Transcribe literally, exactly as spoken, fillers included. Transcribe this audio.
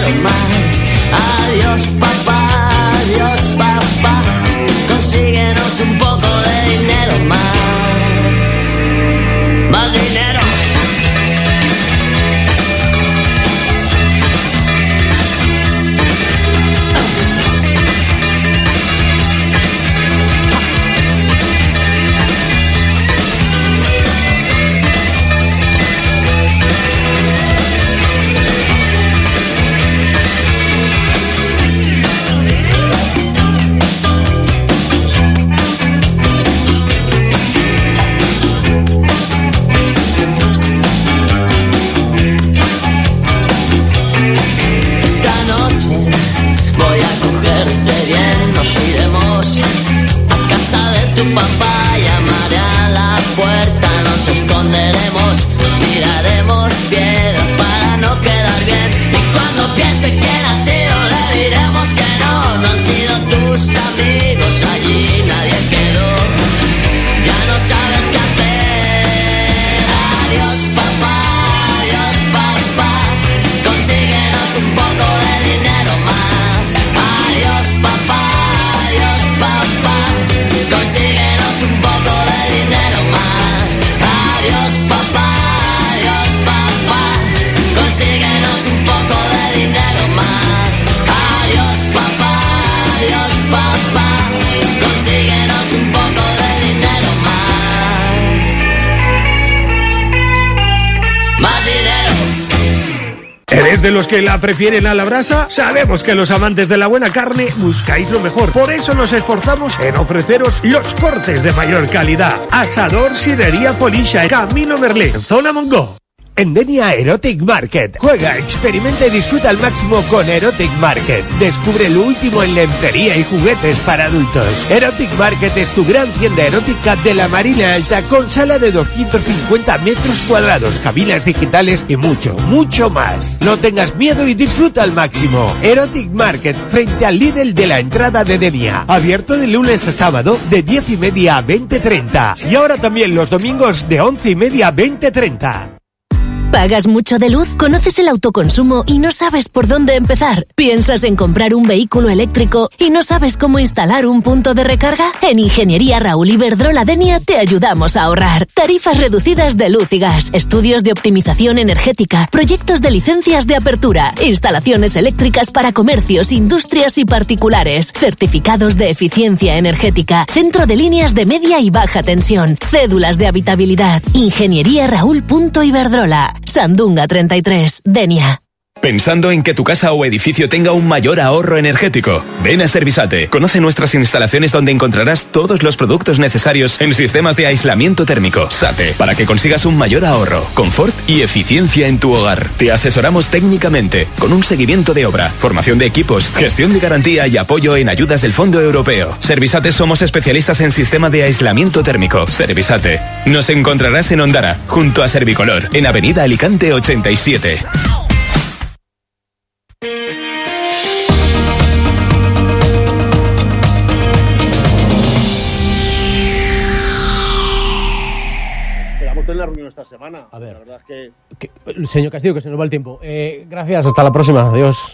dinero más. Adiós papá, adiós papá, consíguenos un poco de dinero más. Más dinero. Papá, llamaré a la puerta, nos esconderemos, tiraremos piedras para no quedar bien. Y cuando piense quién ha sido, le diremos que no, no han sido tus amigos, allí nadie quedó. Ya no sabes qué hacer. Adiós papá, adiós papá, consíguenos un poco de dinero más. Adiós papá, adiós papá, consíguenos un poco de dinero más. Adiós papá, adiós papá, consíguenos un poco de dinero más. Adiós papá, adiós papá, consíguenos un poco de dinero más. Más dinero. ¿Eres de los que la prefieren a la brasa? Sabemos que los amantes de la buena carne buscáis lo mejor. Por eso nos esforzamos en ofreceros los cortes de mayor calidad. Asador Sidería Polisha, Camino Merlín, Zona Mongo. En Denia Erotic Market. Juega, experimenta y disfruta al máximo con Erotic Market. Descubre lo último en lencería y juguetes para adultos. Erotic Market es tu gran tienda erótica de la Marina Alta con sala de doscientos cincuenta metros cuadrados, cabinas digitales y mucho, mucho más. No tengas miedo y disfruta al máximo. Erotic Market frente al Lidl de la entrada de Denia. Abierto de lunes a sábado de diez y media a veinte treinta. Y ahora también los domingos de once y media a veinte treinta. ¿Pagas mucho de luz? ¿Conoces el autoconsumo y no sabes por dónde empezar? ¿Piensas en comprar un vehículo eléctrico y no sabes cómo instalar un punto de recarga? En Ingeniería Raúl Iberdrola Denia te ayudamos a ahorrar. Tarifas reducidas de luz y gas, estudios de optimización energética, proyectos de licencias de apertura, instalaciones eléctricas para comercios, industrias y particulares, certificados de eficiencia energética, centro de líneas de media y baja tensión, cédulas de habitabilidad. Ingeniería Raúl punto Iberdrola. Sandunga treinta y tres, Denia. ¿Pensando en que tu casa o edificio tenga un mayor ahorro energético? Ven a Servisate. Conoce nuestras instalaciones donde encontrarás todos los productos necesarios en sistemas de aislamiento térmico. SATE, para que consigas un mayor ahorro, confort y eficiencia en tu hogar. Te asesoramos técnicamente, con un seguimiento de obra, formación de equipos, gestión de garantía y apoyo en ayudas del Fondo Europeo. Servisate somos especialistas en sistema de aislamiento térmico. Servisate. Nos encontrarás en Ondara, junto a Servicolor, en Avenida Alicante ochenta y siete. En la reunión esta semana. A ver, la verdad es que... que... Señor Castillo, que se nos va el tiempo. Eh, gracias, hasta la próxima. Adiós.